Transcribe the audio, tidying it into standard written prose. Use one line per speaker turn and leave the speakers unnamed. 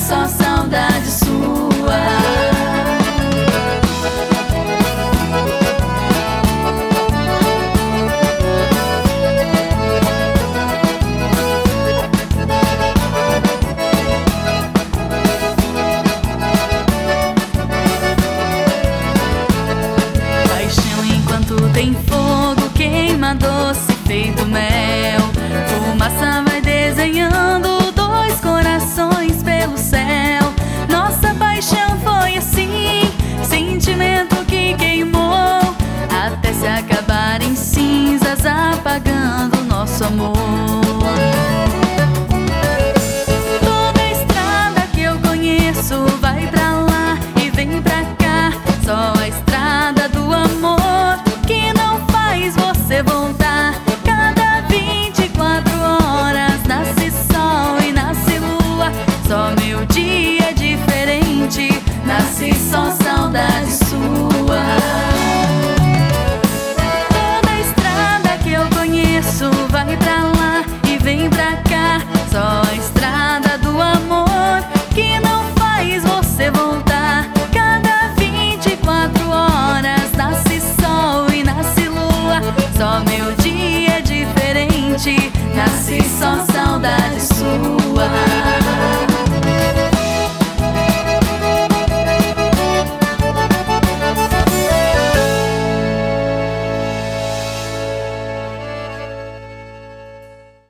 só saudade sua.
Tem fogo, queima doce feito mel. Fumaça vai desenhando dois corações pelo céu. Nossa paixão foi assim, sentimento que queimou, até se acabar em cinzas, apagando nosso amor. Toda a estrada que eu conheço vai pra lá e vem pra cá. Só a estrada do amor que não faz você voltar.